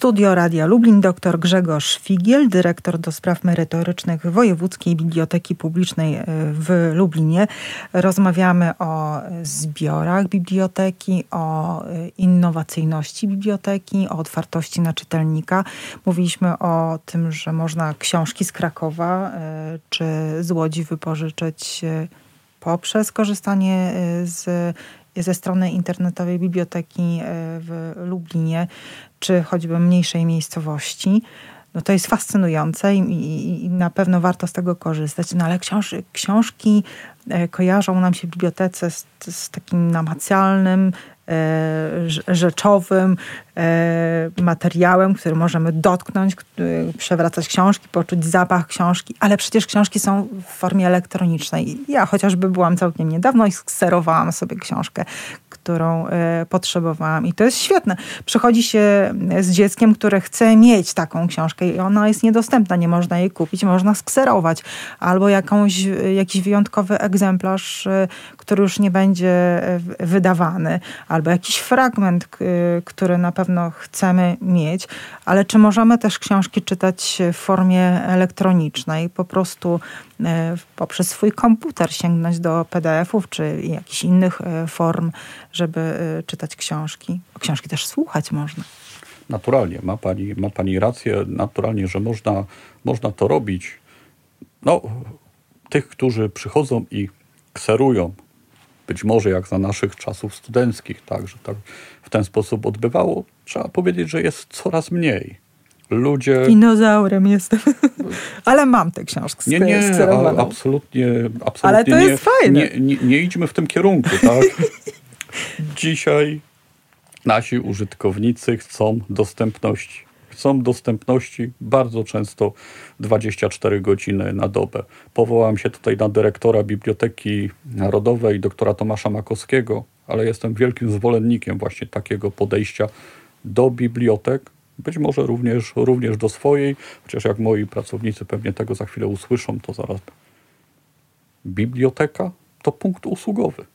Studio Radia Lublin dr Grzegorz Figiel, dyrektor do spraw merytorycznych Wojewódzkiej Biblioteki Publicznej w Lublinie. Rozmawiamy o zbiorach biblioteki, o innowacyjności biblioteki, o otwartości na czytelnika. Mówiliśmy o tym, że można książki z Krakowa czy z Łodzi wypożyczyć poprzez korzystanie ze strony internetowej biblioteki w Lublinie, czy choćby mniejszej miejscowości. No to jest fascynujące i na pewno warto z tego korzystać. No ale książki kojarzą nam się w bibliotece z takim namacalnym, rzeczowym materiałem, który możemy dotknąć, przewracać książki, poczuć zapach książki, ale przecież książki są w formie elektronicznej. Ja chociażby byłam całkiem niedawno i skserowałam sobie książkę, którą potrzebowałam. I to jest świetne. Przychodzi się z dzieckiem, które chce mieć taką książkę i ona jest niedostępna, nie można jej kupić, można skserować. Albo jakiś wyjątkowy egzemplarz, który już nie będzie wydawany. Albo jakiś fragment, który na pewno chcemy mieć. Ale czy możemy też książki czytać w formie elektronicznej? Po prostu poprzez swój komputer sięgnąć do PDF-ów czy jakichś innych form, żeby czytać książki. Książki też słuchać można. Naturalnie, ma pani rację, naturalnie, że można to robić. No, tych, którzy przychodzą i kserują, być może jak za naszych czasów studenckich, tak, że tak w ten sposób odbywało, trzeba powiedzieć, że jest coraz mniej. Ludzie... Dinozaurem jestem. Ale mam tę książkę skserowaną. Absolutnie ale to jest fajne. Nie idźmy w tym kierunku, tak? Dzisiaj nasi użytkownicy chcą dostępności. Chcą dostępności bardzo często 24 godziny na dobę. Powołałem się tutaj na dyrektora Biblioteki Narodowej, doktora Tomasza Makowskiego, ale jestem wielkim zwolennikiem właśnie takiego podejścia do bibliotek, być może również do swojej, chociaż jak moi pracownicy pewnie tego za chwilę usłyszą, to zaraz. Biblioteka to punkt usługowy.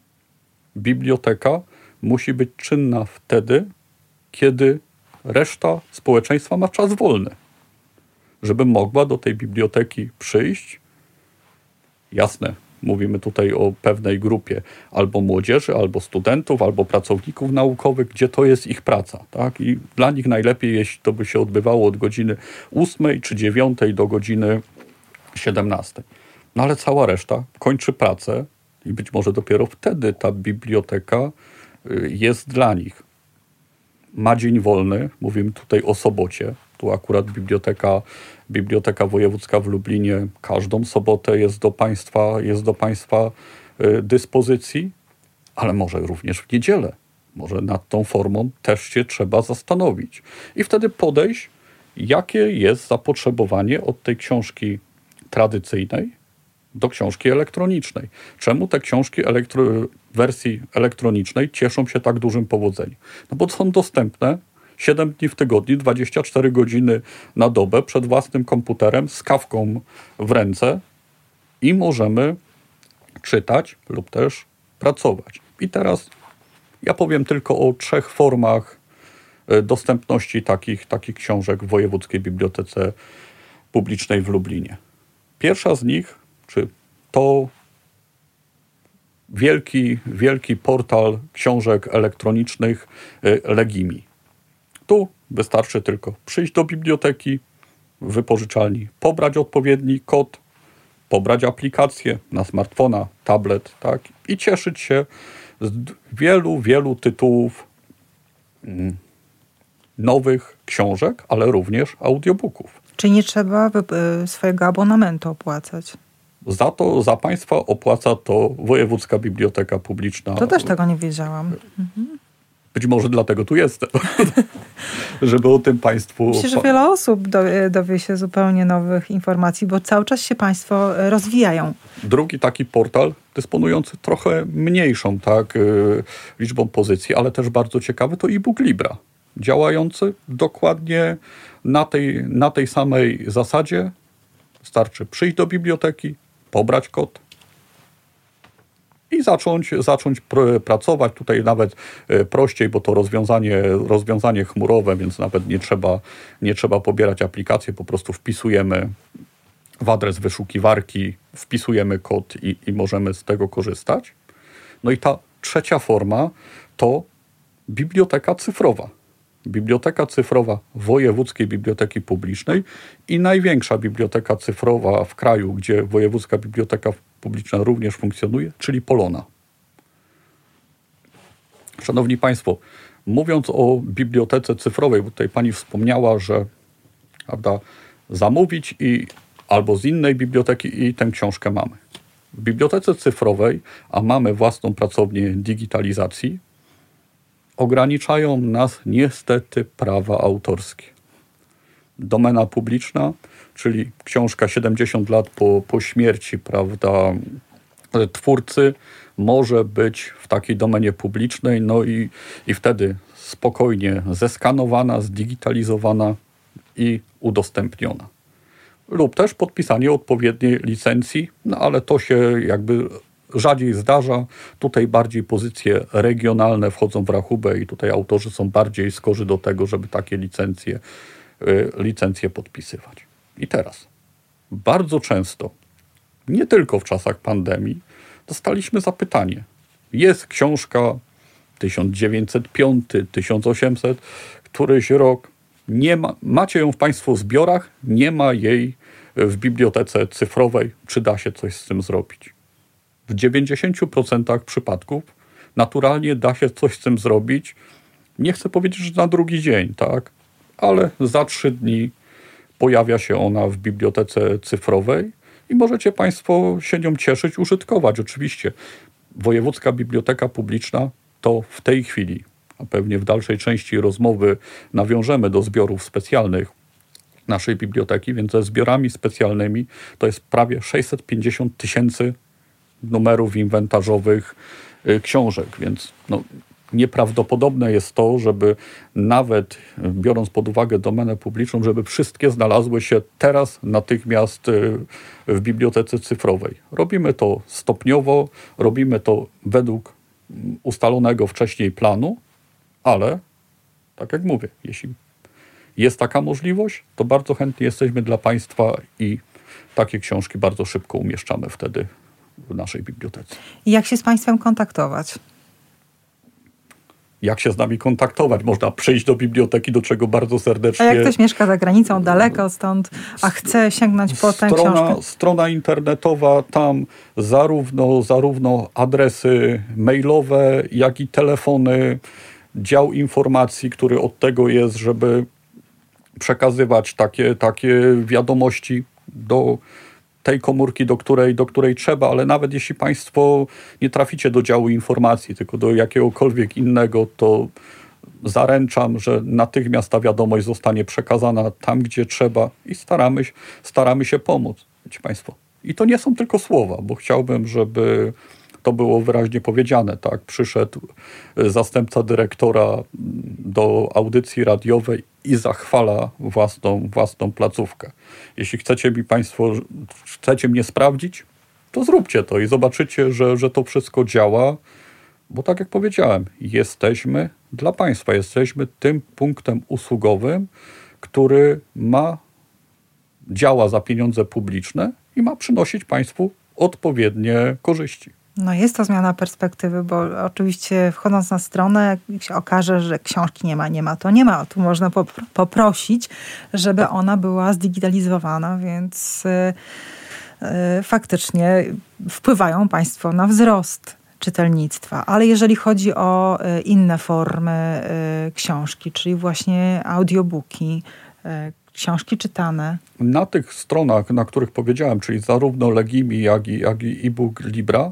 Biblioteka musi być czynna wtedy, kiedy reszta społeczeństwa ma czas wolny. Żeby mogła do tej biblioteki przyjść, jasne, mówimy tutaj o pewnej grupie albo młodzieży, albo studentów, albo pracowników naukowych, gdzie to jest ich praca. Tak? I dla nich najlepiej, jeśli to by się odbywało od godziny 8 czy 9 do godziny 17. No ale cała reszta kończy pracę i być może dopiero wtedy ta biblioteka jest dla nich. Ma dzień wolny, mówimy tutaj o sobocie. Tu akurat Biblioteka Wojewódzka w Lublinie każdą sobotę jest do państwa dyspozycji, ale może również w niedzielę. Może nad tą formą też się trzeba zastanowić. I wtedy podejść, jakie jest zapotrzebowanie od tej książki tradycyjnej do książki elektronicznej. Czemu te książki wersji elektronicznej cieszą się tak dużym powodzeniem? No bo są dostępne 7 dni w tygodniu, 24 godziny na dobę przed własnym komputerem z kawką w ręce i możemy czytać lub też pracować. I teraz ja powiem tylko o 3 formach dostępności takich książek w Wojewódzkiej Bibliotece Publicznej w Lublinie. Pierwsza z nich, to wielki portal książek elektronicznych Legimi. Tu wystarczy tylko przyjść do biblioteki, w wypożyczalni, pobrać odpowiedni kod, pobrać aplikację na smartfona, tablet, tak, i cieszyć się z wielu tytułów nowych książek, ale również audiobooków. Czy nie trzeba swojego abonamentu opłacać? Za państwa opłaca to Wojewódzka Biblioteka Publiczna. To też tego nie wiedziałam. Być może dlatego tu jestem, żeby o tym państwu... Myślę, że wiele osób dowie się zupełnie nowych informacji, bo cały czas się państwo rozwijają. Drugi taki portal, dysponujący trochę mniejszą liczbą pozycji, ale też bardzo ciekawy, to e-book Libra. Działający dokładnie na tej samej zasadzie. Wystarczy przyjść do biblioteki, pobrać kod, i zacząć pracować. Tutaj nawet prościej, bo to rozwiązanie chmurowe, więc nawet nie trzeba pobierać aplikacji, po prostu wpisujemy w adres wyszukiwarki, wpisujemy kod i możemy z tego korzystać. No i ta trzecia forma to biblioteka cyfrowa. Biblioteka cyfrowa Wojewódzkiej Biblioteki Publicznej i największa biblioteka cyfrowa w kraju, gdzie Wojewódzka Biblioteka Publiczna również funkcjonuje, czyli Polona. Szanowni Państwo, mówiąc o bibliotece cyfrowej, bo tutaj Pani wspomniała, że prawda, zamówić albo z innej biblioteki i tę książkę mamy. W bibliotece cyfrowej, a mamy własną pracownię digitalizacji, ograniczają nas niestety prawa autorskie. Domena publiczna, czyli książka 70 lat po śmierci, prawda, twórcy, może być w takiej domenie publicznej, no i wtedy spokojnie zeskanowana, zdigitalizowana i udostępniona. Lub też podpisanie odpowiedniej licencji, no ale to się jakby rzadziej zdarza. Tutaj bardziej pozycje regionalne wchodzą w rachubę i tutaj autorzy są bardziej skorzy do tego, żeby takie licencje podpisywać. I teraz bardzo często, nie tylko w czasach pandemii, dostaliśmy zapytanie. Jest książka 1905, 1800, któryś rok. Macie ją Państwo w zbiorach, nie ma jej w bibliotece cyfrowej. Czy da się coś z tym zrobić? W 90% przypadków naturalnie da się coś z tym zrobić. Nie chcę powiedzieć, że na drugi dzień, tak? Ale za 3 dni pojawia się ona w bibliotece cyfrowej i możecie Państwo się nią cieszyć, użytkować. Oczywiście Wojewódzka Biblioteka Publiczna to w tej chwili, a pewnie w dalszej części rozmowy nawiążemy do zbiorów specjalnych naszej biblioteki, więc ze zbiorami specjalnymi to jest prawie 650 000 numerów inwentarzowych książek, więc nieprawdopodobne jest to, żeby nawet biorąc pod uwagę domenę publiczną, żeby wszystkie znalazły się teraz natychmiast w bibliotece cyfrowej. Robimy to stopniowo, robimy to według ustalonego wcześniej planu, ale tak jak mówię, jeśli jest taka możliwość, to bardzo chętnie jesteśmy dla Państwa i takie książki bardzo szybko umieszczamy wtedy w naszej bibliotece. I jak się z Państwem kontaktować? Jak się z nami kontaktować? Można przyjść do biblioteki, do czego bardzo serdecznie... A jak ktoś mieszka za granicą, daleko stąd, a chce sięgnąć po tę książkę? Strona internetowa, tam zarówno adresy mailowe, jak i telefony, dział informacji, który od tego jest, żeby przekazywać takie wiadomości do tej komórki, do której trzeba, ale nawet jeśli Państwo nie traficie do działu informacji, tylko do jakiegokolwiek innego, to zaręczam, że natychmiast ta wiadomość zostanie przekazana tam, gdzie trzeba i staramy się pomóc. Wiecie Państwo. I to nie są tylko słowa, bo chciałbym, żeby to było wyraźnie powiedziane. Tak? Przyszedł zastępca dyrektora do audycji radiowej i zachwala własną placówkę. Jeśli chcecie mnie sprawdzić, to zróbcie to i zobaczycie, że to wszystko działa, bo tak jak powiedziałem, jesteśmy dla Państwa, jesteśmy tym punktem usługowym, który działa za pieniądze publiczne i ma przynosić Państwu odpowiednie korzyści. No jest to zmiana perspektywy, bo oczywiście wchodząc na stronę, jak się okaże, że książki nie ma, to nie ma. Tu można poprosić, żeby ona była zdigitalizowana, więc faktycznie wpływają Państwo na wzrost czytelnictwa. Ale jeżeli chodzi o inne formy książki, czyli właśnie audiobooki, książki czytane. Na tych stronach, na których powiedziałem, czyli zarówno Legimi, jak i e-book Libra,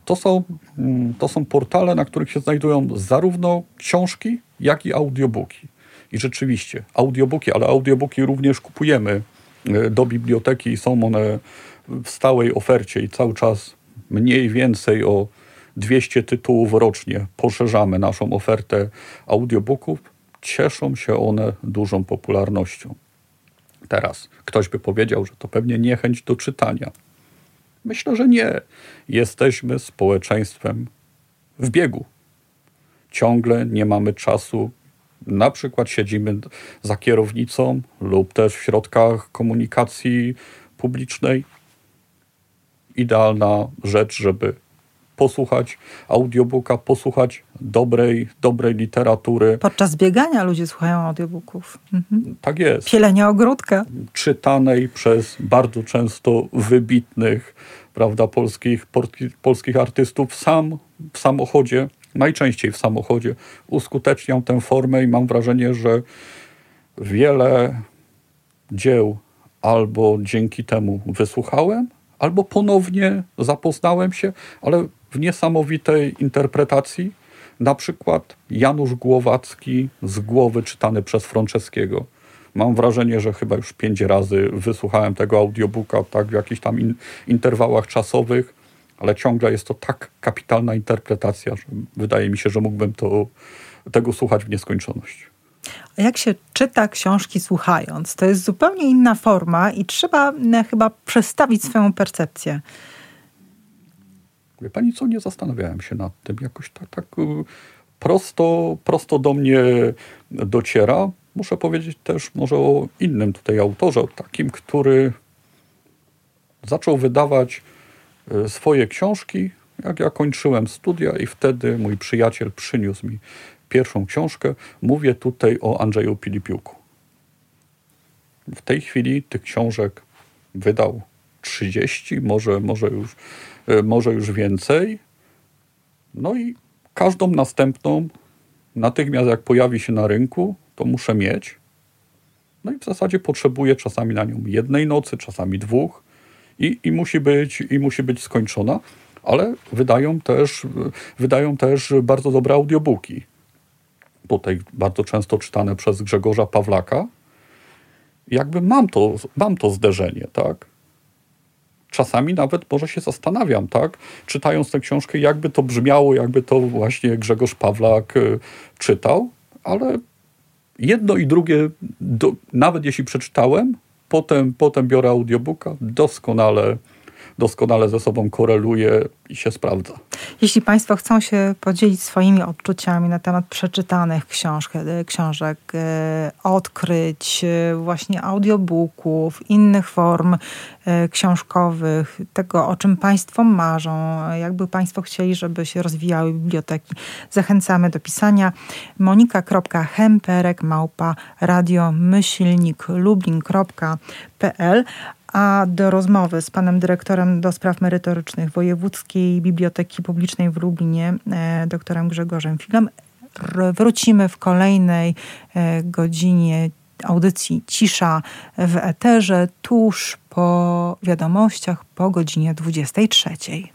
to są portale, na których się znajdują zarówno książki, jak i audiobooki. I rzeczywiście audiobooki, ale audiobooki również kupujemy do biblioteki i są one w stałej ofercie i cały czas mniej więcej o 200 tytułów rocznie poszerzamy naszą ofertę audiobooków. Cieszą się one dużą popularnością. Teraz ktoś by powiedział, że to pewnie niechęć do czytania. Myślę, że nie. Jesteśmy społeczeństwem w biegu. Ciągle nie mamy czasu. Na przykład siedzimy za kierownicą lub też w środkach komunikacji publicznej. Idealna rzecz, żeby posłuchać audiobooka, posłuchać dobrej literatury. Podczas biegania ludzie słuchają audiobooków. Tak jest. Pielenia ogródka. Czytanej przez bardzo często wybitnych, prawda, polskich artystów w samochodzie, najczęściej w samochodzie, uskuteczniam tę formę i mam wrażenie, że wiele dzieł albo dzięki temu wysłuchałem, albo ponownie zapoznałem się, ale w niesamowitej interpretacji. Na przykład Janusz Głowacki z głowy czytany przez Franceskiego. Mam wrażenie, że chyba już 5 razy wysłuchałem tego audiobooka, tak, w jakichś tam interwałach czasowych, ale ciągle jest to tak kapitalna interpretacja, że wydaje mi się, że mógłbym tego słuchać w nieskończoność. A jak się czyta książki słuchając? To jest zupełnie inna forma i trzeba chyba przestawić swoją percepcję. Wie pani co, nie zastanawiałem się nad tym. Jakoś tak prosto do mnie dociera. Muszę powiedzieć też może o innym tutaj autorze, o takim, który zaczął wydawać swoje książki, jak ja kończyłem studia i wtedy mój przyjaciel przyniósł mi pierwszą książkę. Mówię tutaj o Andrzeju Pilipiuku. W tej chwili tych książek wydał 30, może już więcej. No i każdą następną, natychmiast jak pojawi się na rynku, to muszę mieć. No i w zasadzie potrzebuję czasami na nią 1 nocy, czasami 2 i musi być skończona, ale wydają też bardzo dobre audiobooki. Tutaj bardzo często czytane przez Grzegorza Pawlaka. Jakby mam to zderzenie, tak? Czasami nawet może się zastanawiam, tak? Czytając tę książkę, jakby to brzmiało, jakby to właśnie Grzegorz Pawlak czytał, ale jedno i drugie, nawet jeśli przeczytałem, potem biorę audiobooka, doskonale ze sobą koreluje i się sprawdza. Jeśli Państwo chcą się podzielić swoimi odczuciami na temat przeczytanych książek, odkryć, właśnie audiobooków, innych form książkowych, tego, o czym Państwo marzą, jakby Państwo chcieli, żeby się rozwijały biblioteki, zachęcamy do pisania. monika.hemperek@radio-lublin.pl. A do rozmowy z panem dyrektorem do spraw merytorycznych Wojewódzkiej Biblioteki Publicznej w Lublinie, doktorem Grzegorzem Filem, wrócimy w kolejnej godzinie audycji Cisza w eterze, tuż po wiadomościach po godzinie 23.